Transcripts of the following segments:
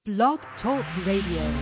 Blog Talk Radio.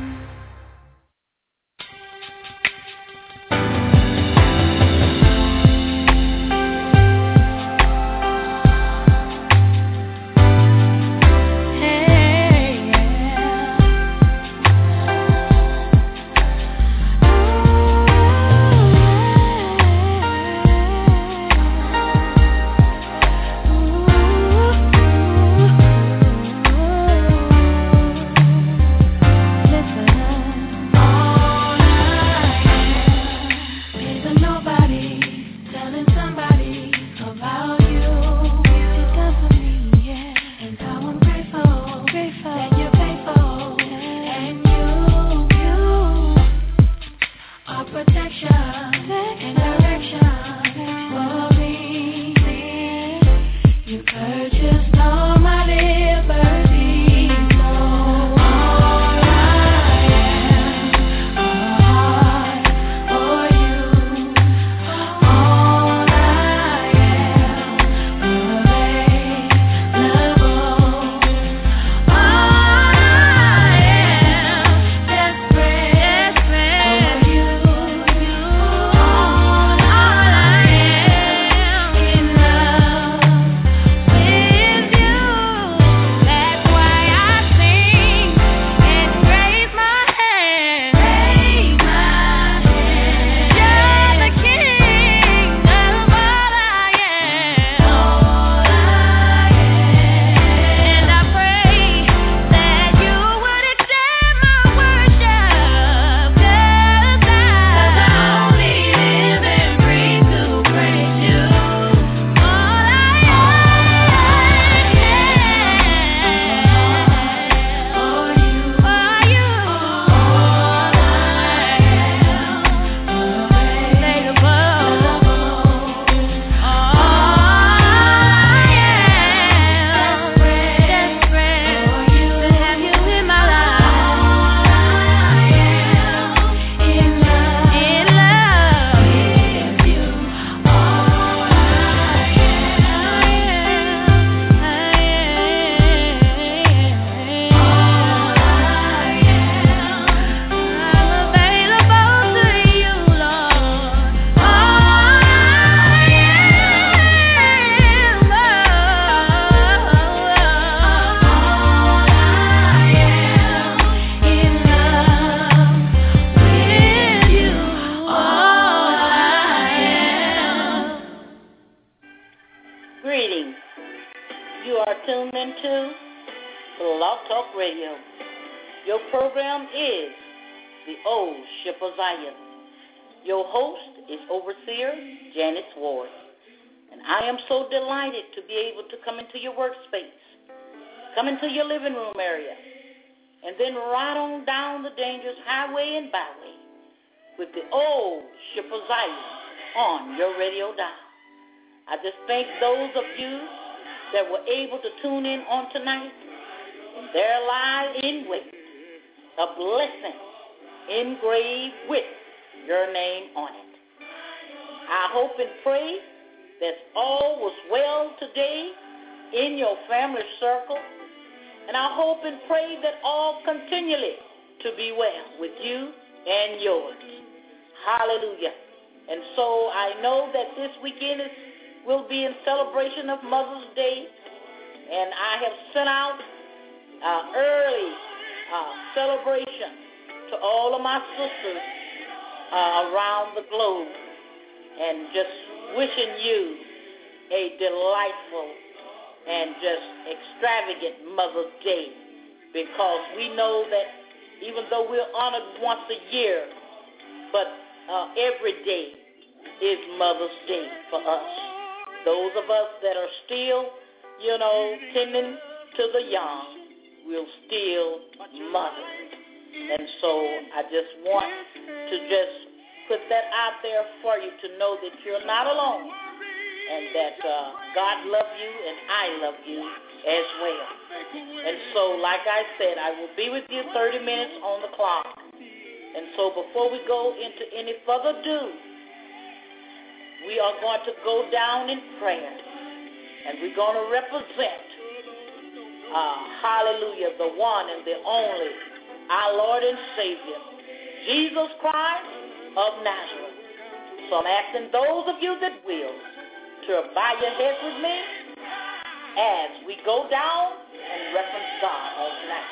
Your host is Overseer Janice Ward, and I am so delighted to be able to come into your workspace, come into your living room area, and then ride on down the dangerous highway and byway with the old ship of Zion on your radio dial. I just thank those of you that were able to tune in on tonight, and there lies in wait a blessing engraved with your name on it. I hope and pray that all was well today in your family circle, and I hope and pray that all continually to be well with you and yours. Hallelujah. And so I know that this weekend will be in celebration of Mother's Day, and I have sent out early celebration to all of my sisters around the globe, and just wishing you a delightful and just extravagant Mother's Day, because we know that even though we're honored once a year, but every day is Mother's Day for us. Those of us that are still, tending to the young, will still mother. And so I just want to just put that out there for you to know that you're not alone, and that God loves you and I love you as well. And so, like I said, I will be with you 30 minutes on the clock. And so before we go into any further ado, we are going to go down in prayer, and we're going to represent hallelujah, the one and the only, our Lord and Savior, Jesus Christ of Nazareth. So I'm asking those of you that will to bow your heads with me as we go down and reference God on tonight.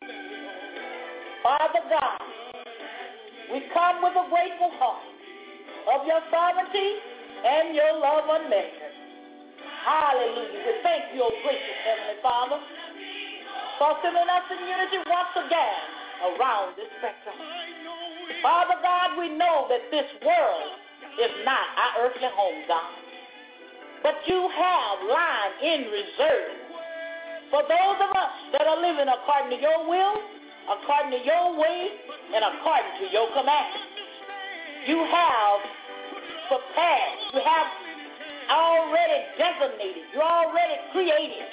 Father God, we come with a grateful heart of your sovereignty and your love unmeasured. Hallelujah. We thank you, O gracious Heavenly Father, for sending us in unity once again around this spectrum. Father God, we know that this world is not our earthly home, God, but you have lying in reserve for those of us that are living according to your will, according to your way, and according to your command. You have prepared, you have already designated, you already created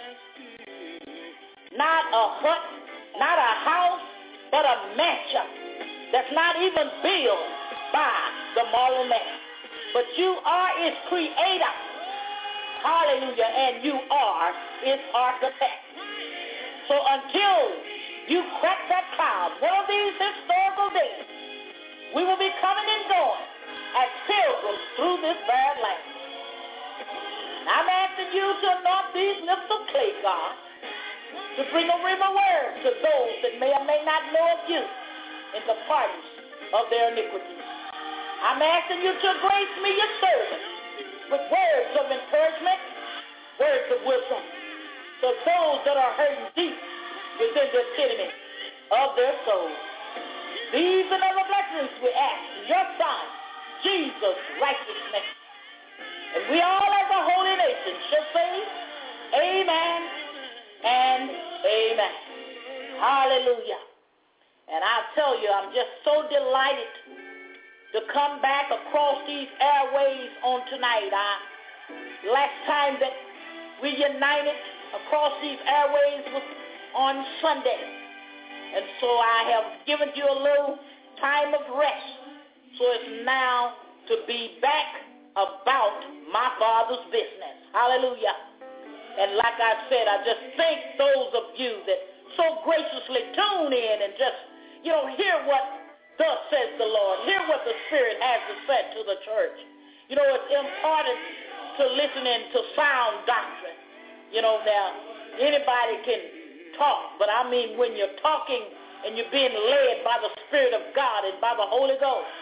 not a hut, not a house, but a mansion that's not even built by the moral man. But you are its creator. Hallelujah. And you are its architect. So until you crack that cloud, one of these historical days, we will be coming and going as pilgrims through this barren land. And I'm asking you to anoint these lips of clay, God, to bring a rhema word to those that may or may not know of you in the pardons of their iniquities. I'm asking you to grace me, your servant, with words of encouragement, words of wisdom, to those that are hurting deep within the epitome of their souls. These and other blessings we ask in your Son, Jesus' righteous name. And we all as a holy nation shall say, amen and amen. Hallelujah. And I tell you, I'm just so delighted to come back across these airways on tonight. Last time that we united across these airways was on Sunday. And so I have given you a little time of rest. So it's now to be back about my Father's business. Hallelujah. And like I said, I just thank those of you that so graciously tune in and just, hear what thus says the Lord. Hear what the Spirit has to say to the church. It's important to listening to sound doctrine. Now, anybody can talk, but I mean when you're talking and you're being led by the Spirit of God and by the Holy Ghost,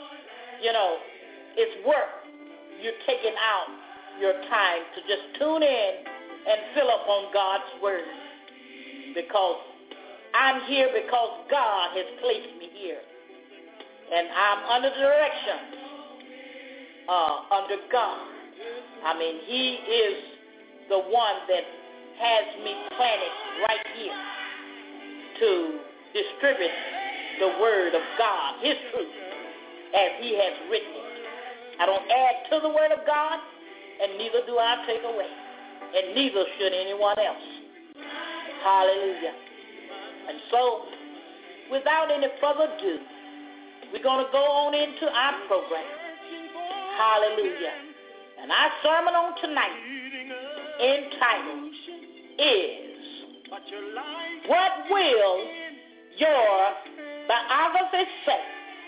it's worth you taking out your time to just tune in and fill up on God's Word. Because I'm here because God has placed me here. And I'm under direction, under God. I mean, he is the one that has me planted right here to distribute the Word of God, his truth, as he has written it. I don't add to the Word of God, and neither do I take away. And neither should anyone else. Hallelujah. And so, without any further ado, we're going to go on into our program. Hallelujah. And our sermon on tonight, entitled, is, What Will Your Biography Say?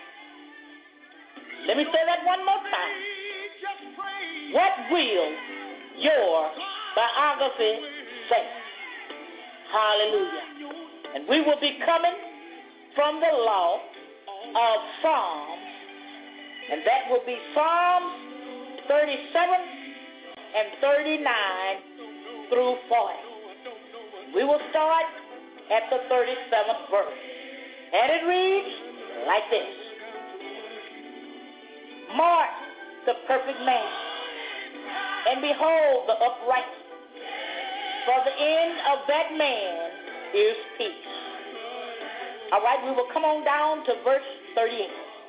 Let me say that one more time. What will your biography say? Hallelujah. And we will be coming from the law of Psalms, and that will be Psalms 37 and 39 through 40. We will start at the 37th verse, and it reads like this. Mark the perfect man, and behold the upright, for the end of that man is peace. All right, we will come on down to verse 38.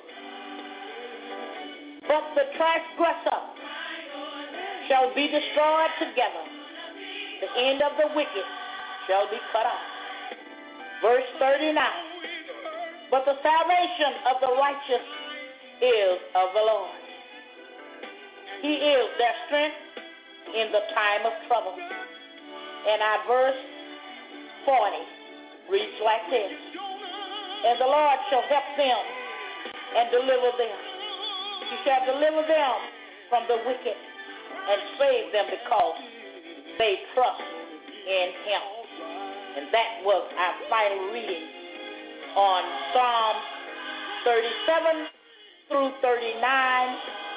But the transgressor shall be destroyed together. The end of the wicked shall be cut off. Verse 39. But the salvation of the righteous is of the Lord. He is their strength in the time of trouble. And our verse 40 reads like this. And the Lord shall help them and deliver them. He shall deliver them from the wicked and save them because they trust in him. And that was our final reading on Psalm 37 through 39.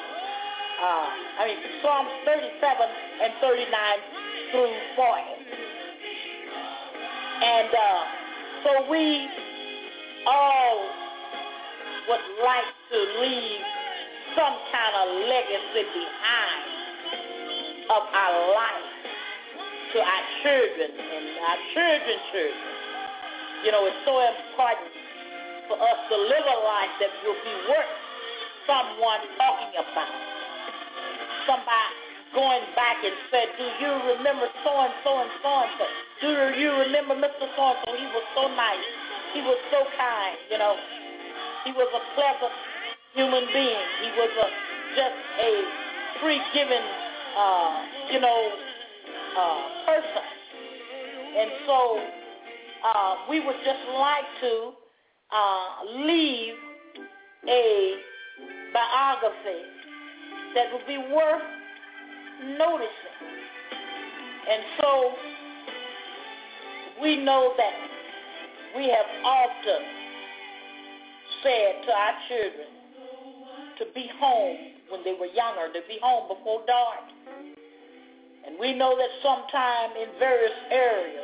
Psalms 37 and 39 through 40. And so we all would like to leave some kind of legacy behind of our life to our children and our children's children. You know, it's so important for us to live a life that will be worth someone talking about. Somebody going back and said, do you remember so-and-so and so-and-so? Do you remember Mr. So-and-so? He was so nice. He was so kind, you know. He was a pleasant human being. He was just a free-giving, person. And so we would just like to leave a biography that would be worth noticing. And so we know that we have often said to our children to be home when they were younger, to be home before dark. And we know that sometime in various areas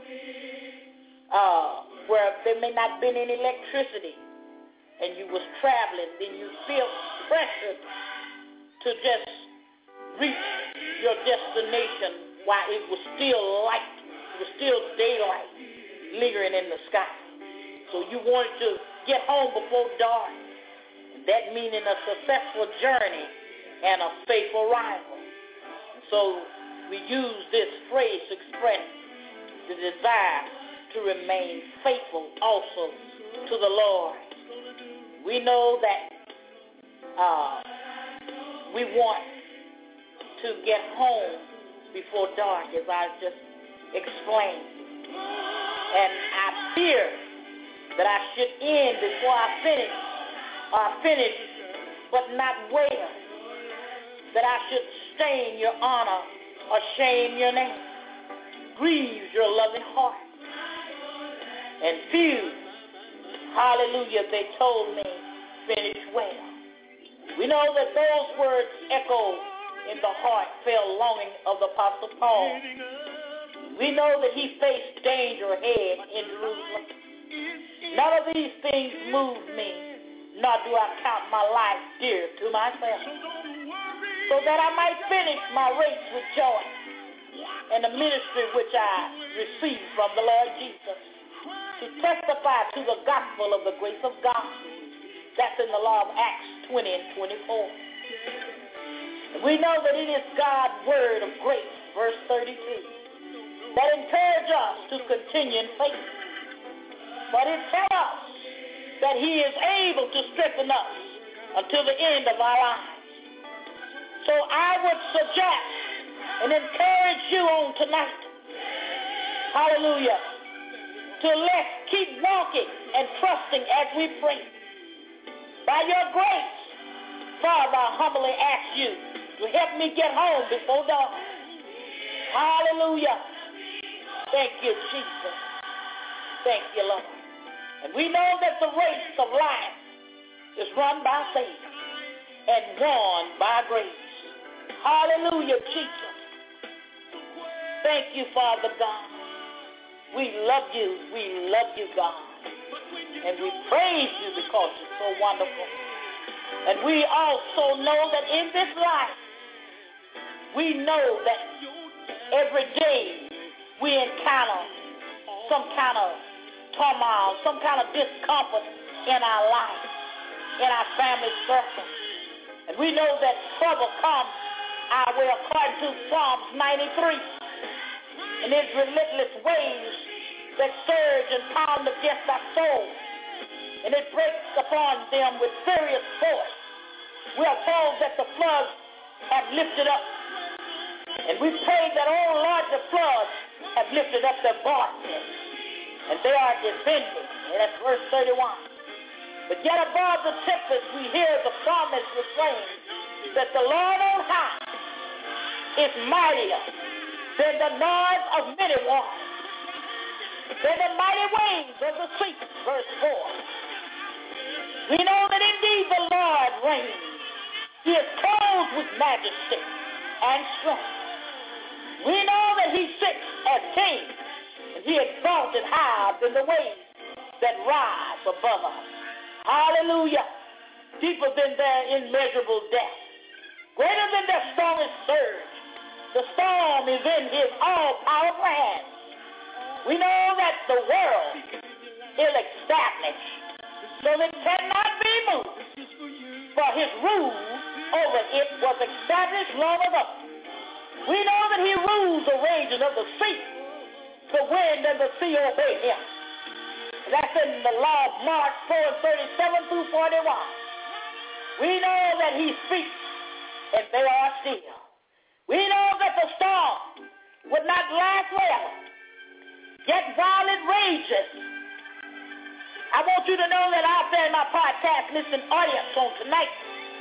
where there may not have been any electricity and you was traveling, then you feel pressured to just reach your destination while it was still light, it was still daylight lingering in the sky. So you wanted to get home before dark. And that meaning a successful journey and a safe arrival. So we use this phrase to express the desire to remain faithful also to the Lord. We know that we want to get home before dark, as I just explained. And I fear that I should end before I finish, but not well. That I should stain your honor or shame your name, grieve your loving heart. And few, hallelujah, they told me, finish well. We know that those words echo in the heartfelt longing of the Apostle Paul. We know that he faced danger ahead in Jerusalem. None of these things move me, nor do I count my life dear to myself, so that I might finish my race with joy and the ministry which I received from the Lord Jesus, to testify to the gospel of the grace of God. That's in the law of Acts 20 and 24. And we know that it is God's word of grace, verse 32, that encourages us to continue in faith. But it tells us that he is able to strengthen us until the end of our lives. So I would suggest and encourage you on tonight, hallelujah, to let's keep walking and trusting as we pray. By your grace, Father, I humbly ask you to help me get home before dawn. Hallelujah. Thank you, Jesus. Thank you, Lord. And we know that the race of life is run by faith and won by grace. Hallelujah, Jesus. Thank you, Father God. We love you, God. And we praise you because you're so wonderful. And we also know that in this life, we know that every day we encounter some kind of turmoil, some kind of discomfort in our life, in our family circle. And we know that trouble comes our way according to Psalms 93. And its relentless waves that surge and pound against our soul. And it breaks upon them with furious force. We are told that the floods have lifted up. And we pray that, oh Lord, the floods have lifted up their voices and they are defending. And that's verse 31. But yet above the tempest we hear the psalmist refrain that the Lord on high is mightier than the noise of many waters, than the mighty waves of the sea. Verse 4. We know that indeed the Lord reigns. He is clothed with majesty and strength. We know that he sits as king, and he exalted high than the waves that rise above us. Hallelujah. Deeper than their immeasurable depth, greater than their strongest surge. The storm is in his all-powerful hands. We know that the world is established, so it cannot be moved, for his rule over it was established long ago. We know that he rules the raging of the sea. The wind and the sea obey him. That's in the law of Mark 4:37 through 41. We know that he speaks and they are still. We know that the storm would not last forever. Yet while it rages, I want you to know that out there in my podcast listening audience on tonight,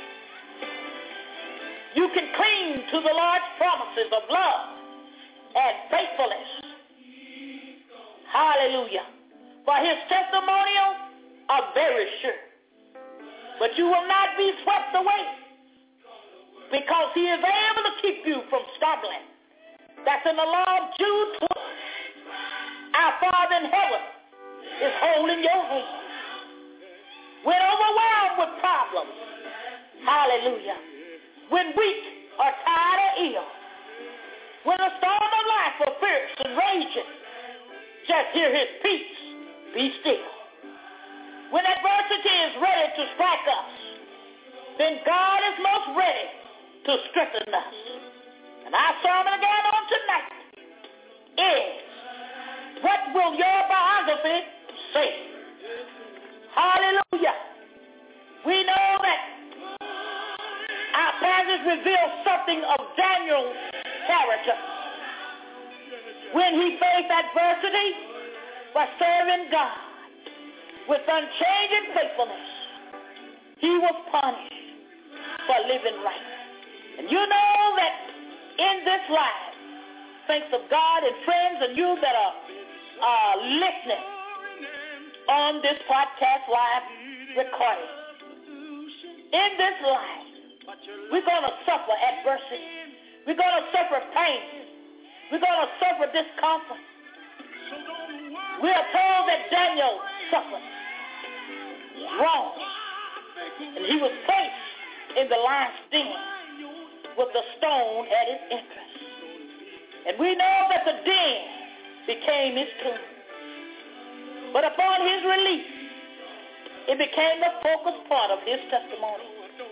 you can cling to the Lord's promises of love and faithfulness. Hallelujah. For his testimonials are very sure. But you will not be swept away, because he is able to keep you from stumbling. That's in the law of Jude 12. Our Father in heaven is holding your hand. When overwhelmed with problems, hallelujah, when weak or tired or ill, when the storm of life are fierce and raging, just hear his peace, be still. When adversity is ready to strike us, then God is most ready to strengthen us. And our sermon again on tonight is, what will your biography say? Hallelujah. We know that our passage reveals something of Daniel's character. When he faced adversity by serving God with unchanging faithfulness, he was punished for living right. And you know that in this life, thanks of God and friends and you that are listening on this podcast live recording, in this life, we're going to suffer adversity. We're going to suffer pain. We're going to suffer discomfort. We are told that Daniel suffered wrong, and he was placed in the lion's den with a stone at his entrance. And we know that the den became his tomb. But upon his release, it became the focus part of his testimony.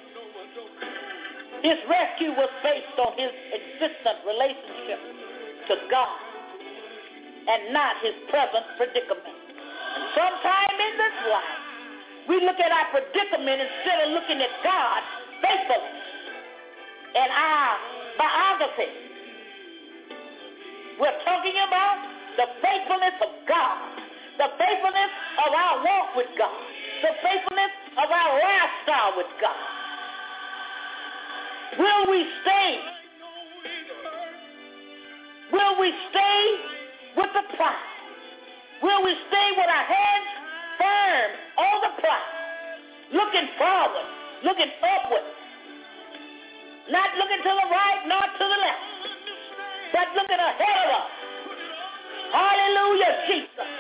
His rescue was based on his existent relationship to God and not his present predicament. And sometime in this life, we look at our predicament instead of looking at God's faithfulness and our biography. We're talking about the faithfulness of God, the faithfulness of our walk with God, the faithfulness of our lifestyle with God. Will we stay? Will we stay with the plow? Will we stay with our hands firm on the plow, looking forward, looking upward, not looking to the right nor to the left, but looking ahead of us? Hallelujah, Jesus.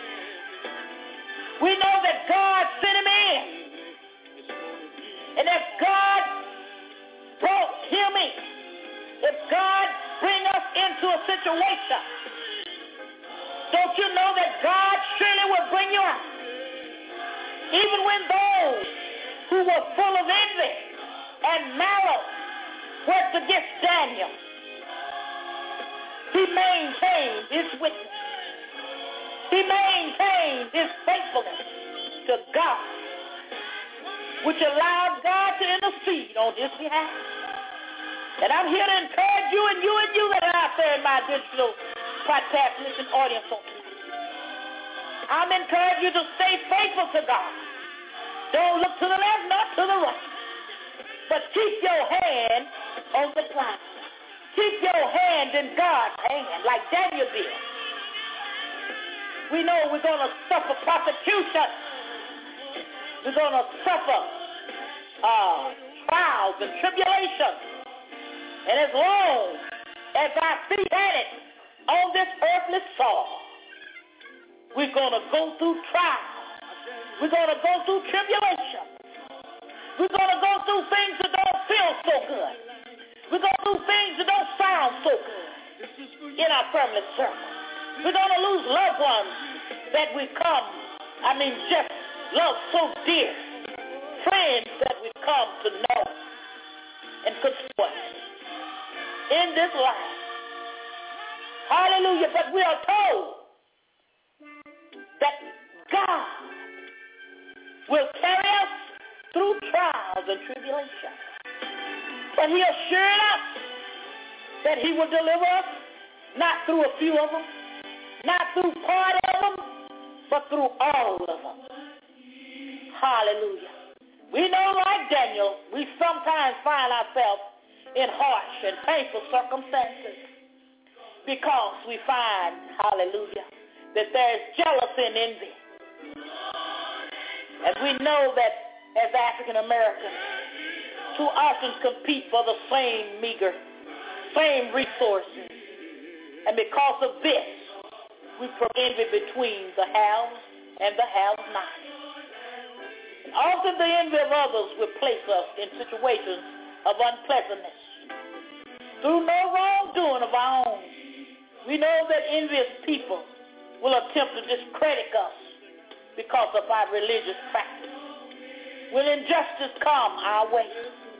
We know that God sent him in. And if God brought him in, if God bring us into a situation, don't you know that God surely will bring you out? Even when those who were full of envy and malice worked against Daniel, he maintained his witness. He maintained his faithfulness to God, which allowed God to intercede on his behalf. And I'm here to encourage you and you that are out there in my digital podcast listening audience on tonight. I'm encouraging you to stay faithful to God. Don't look to the left, not to the right. But keep your hand on the plow. Keep your hand in God's hand like Daniel did. We know we're going to suffer persecution. We're going to suffer trials and tribulations. And as long as our feet planted on this earthly soil, we're going to go through trials. We're going to go through tribulation. We're going to go through things that don't feel so good. We're going to do things that don't sound so good in our family circle. We're going to lose loved ones that we just love so dear. Friends that we come to know and support in this life. Hallelujah. But we are told that God will carry us through trials and tribulations. But he assured us that he will deliver us not through a few of them, not through part of them, but through all of them. Hallelujah. We know, like Daniel, we sometimes find ourselves in harsh and painful circumstances because we find, hallelujah, that there is jealousy and envy. And we know that as African Americans, too often compete for the same resources. And because of this, we put envy between the haves and the have-nots. And often the envy of others will place us in situations of unpleasantness. Through no wrongdoing of our own, we know that envious people will attempt to discredit us because of our religious practice. Will injustice come our way?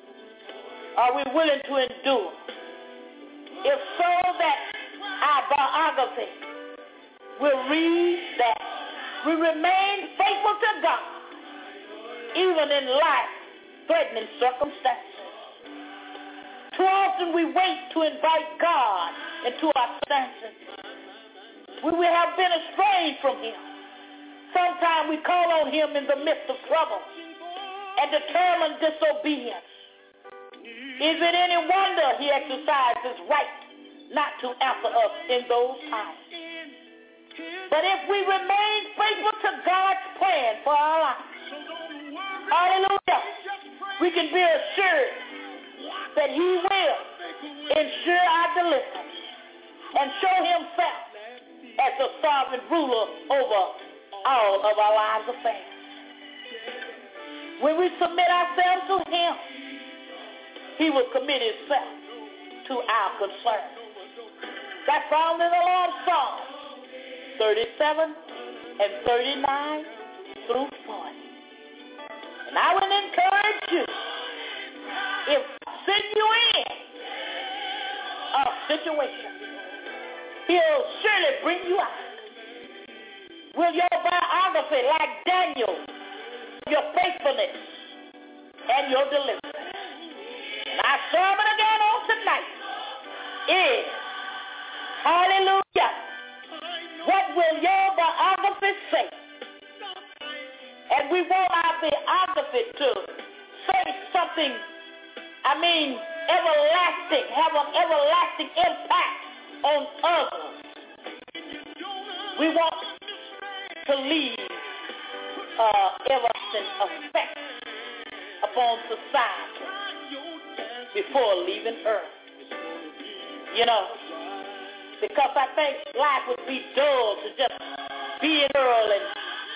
Are we willing to endure? If so, that our biography will read that we remain faithful to God even in life-threatening circumstances. Too often we wait to invite God into our circumstances. We have been estranged from him. Sometimes we call on him in the midst of trouble and determined disobedience. Is it any wonder he exercised his right not to answer us in those times? But if we remain faithful to God's plan for our lives, hallelujah, we can be assured that he will ensure our deliverance and show himself as the sovereign ruler over all of our lives affairs. When we submit ourselves to him, he will commit himself to our concern. That's found in the Lord's Psalms 37 and 39 through 40. And I would encourage you, if send you in a situation, he'll surely bring you out. Will your biography, like Daniel, your faithfulness and your deliverance? And our sermon again on tonight is, hallelujah, what will your biography say? And we want our biography to say something, everlasting, have an everlasting impact on others. We want to leave everlasting effect upon society before leaving earth. Because I think life would be dull to just be in earth and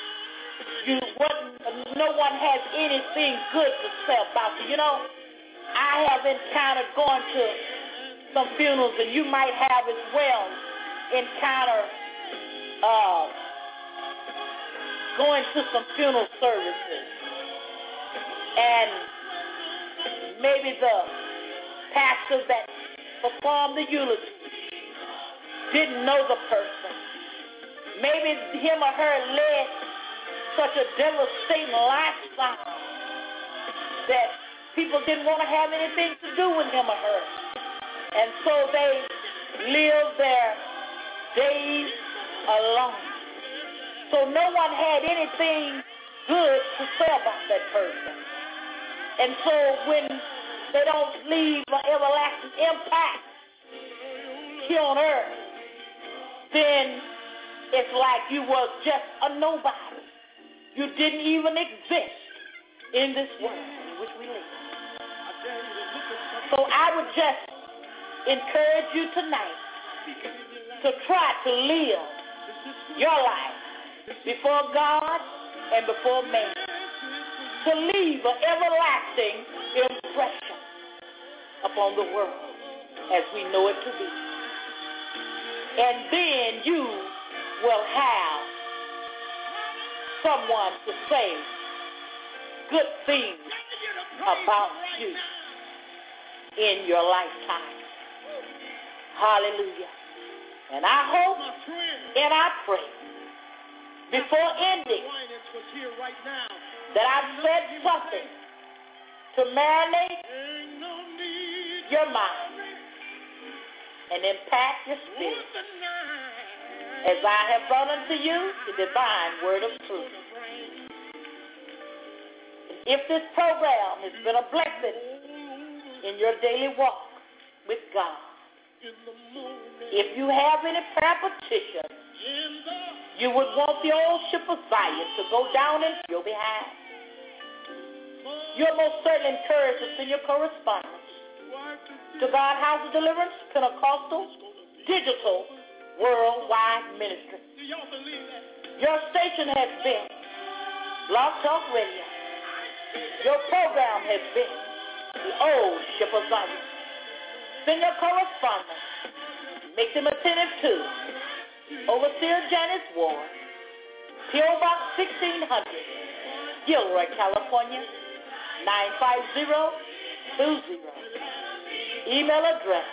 no one has anything good to say about you. I have encountered going to some funerals, and you might have as well encountered going to some funeral services, and maybe the pastor that performed the eulogy didn't know the person. Maybe him or her led such a devastating lifestyle that people didn't want to have anything to do with him or her. And so they lived their days alone. So no one had anything good to say about that person. And so when they don't leave an everlasting impact here on earth, then it's like you was just a nobody. You didn't even exist in this world in which we live. So I would just encourage you tonight to try to live your life before God and before man, to leave an everlasting impression upon the world as we know it to be. And then you will have someone to say good things about you in your lifetime. Hallelujah. And I hope and I pray before ending that I've said something to marinate your mind and impact your spirit as I have brought unto you the divine word of truth. If this program has been a blessing in your daily walk with God, if you have any prayer petitions, you would want the old ship of Zion to go down in your behalf, you're most certainly encouraged to send your correspondence to God House of Deliverance, Pentecostal, Digital, Worldwide Ministry. Your station has been Blog Talk Radio. Your program has been the old ship of Zion. Send your correspondence. Make them attentive to Overseer Janice Ward, P.O. Box 1600, Gilroy, California, 95020. Email address,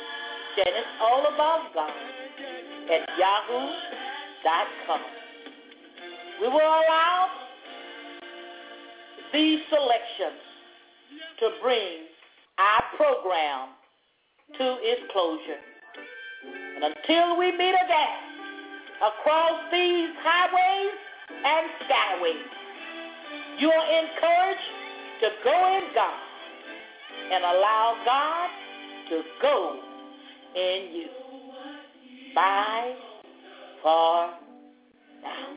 JaniceAllAboutGod@yahoo.com. We will allow these selections to bring our program to its closure. And until we meet again across these highways and skyways, you are encouraged to go in God and allow God to go in you. Bye for now.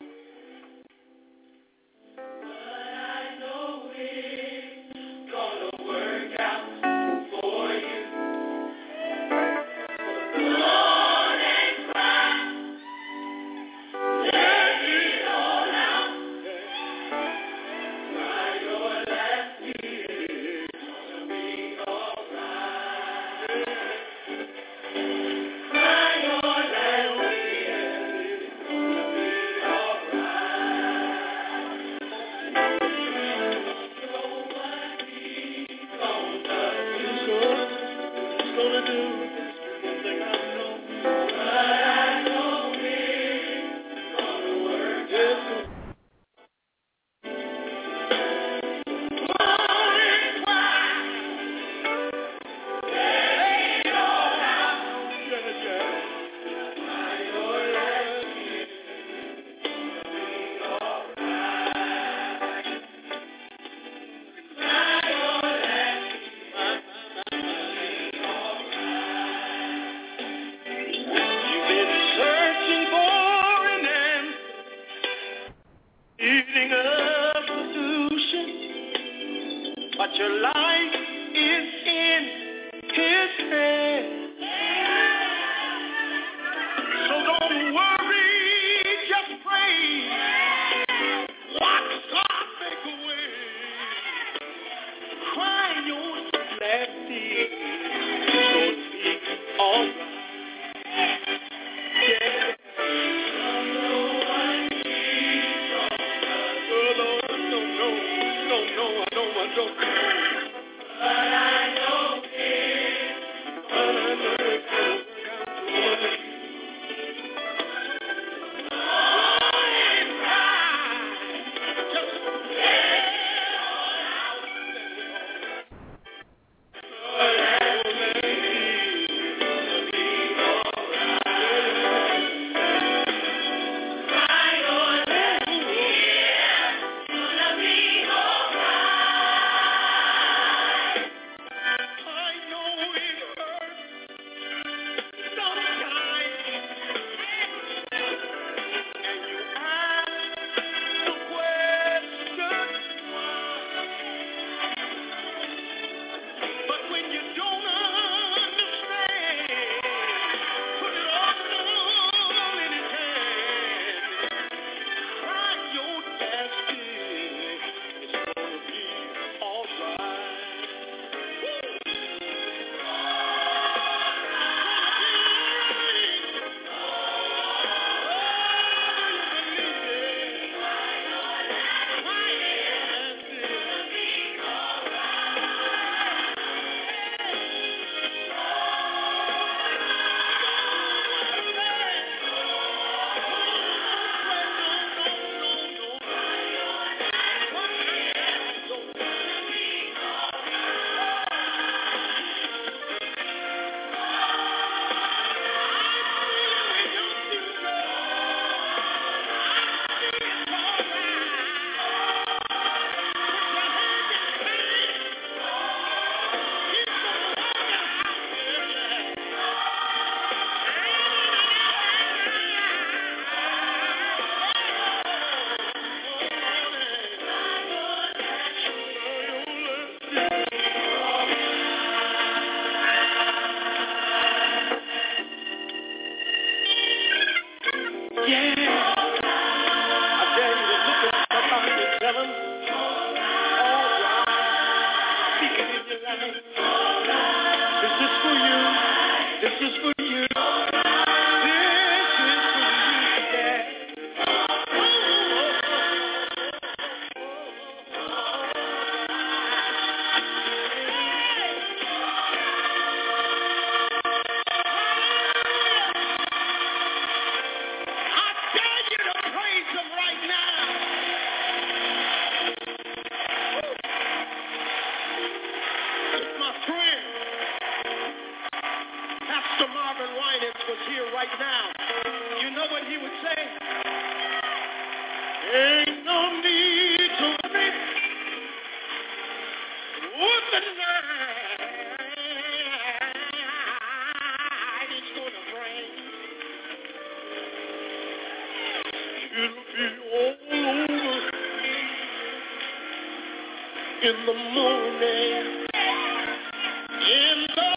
in the morning. In the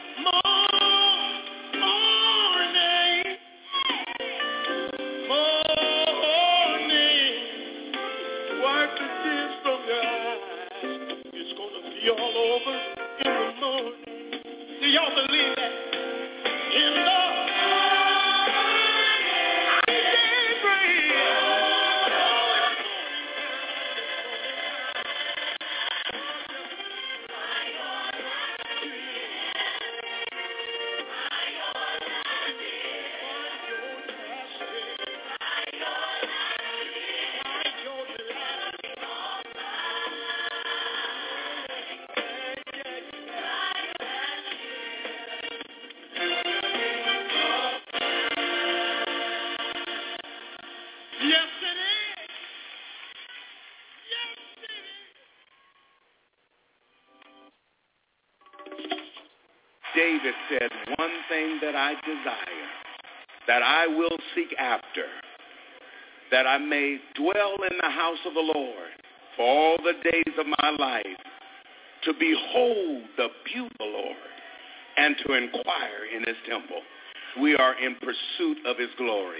morning. Wipe the tears from your eyes. It's gonna be all over in the morning. Do y'all believe that? In the David said, one thing that I desire, that I will seek after, that I may dwell in the house of the Lord for all the days of my life, to behold the beauty of the Lord and to inquire in his temple. We are in pursuit of his glory.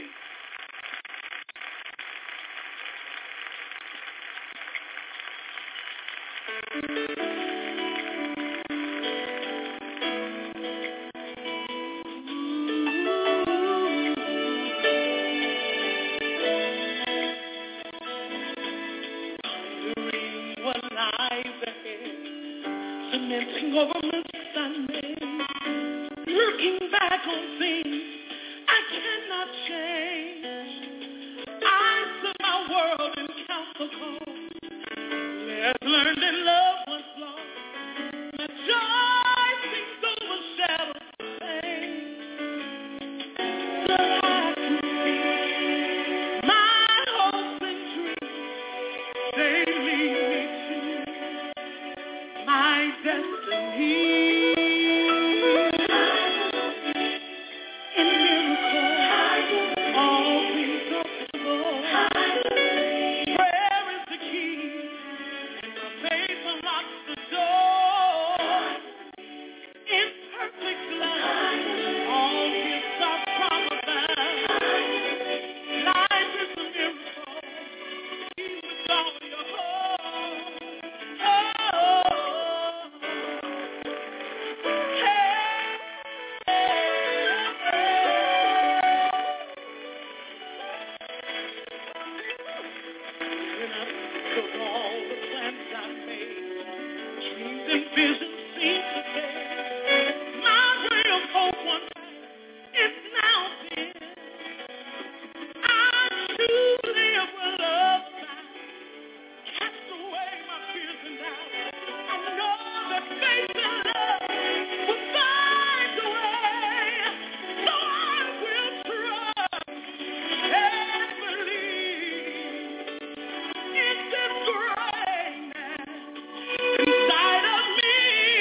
inside of me.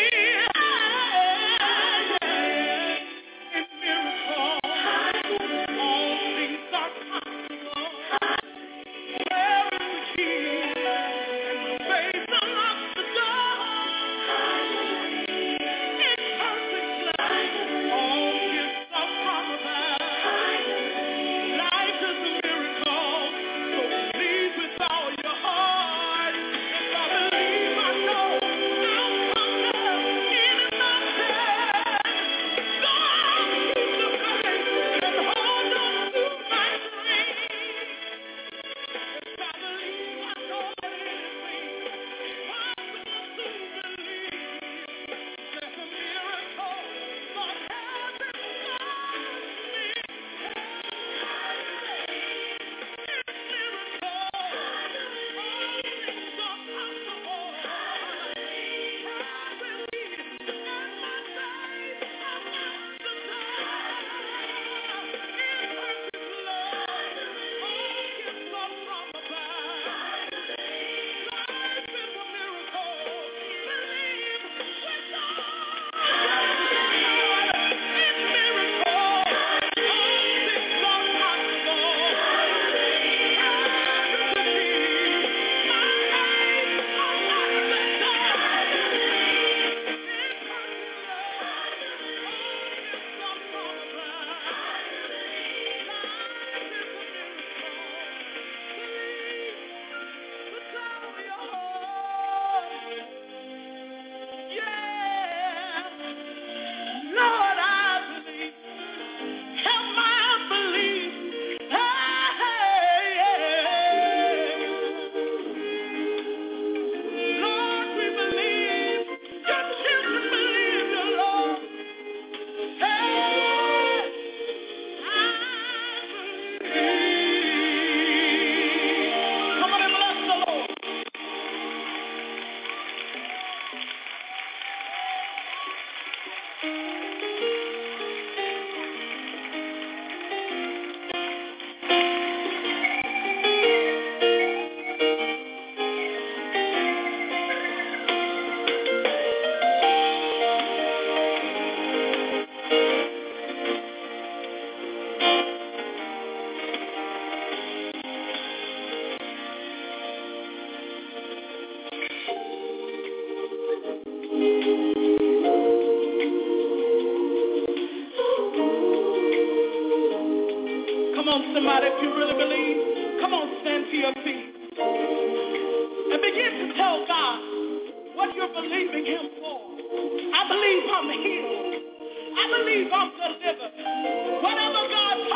somebody if you really believe. Come on, stand to your feet. And begin to tell God what you're believing him for. I believe I'm healed. I believe I'm delivered. Whatever God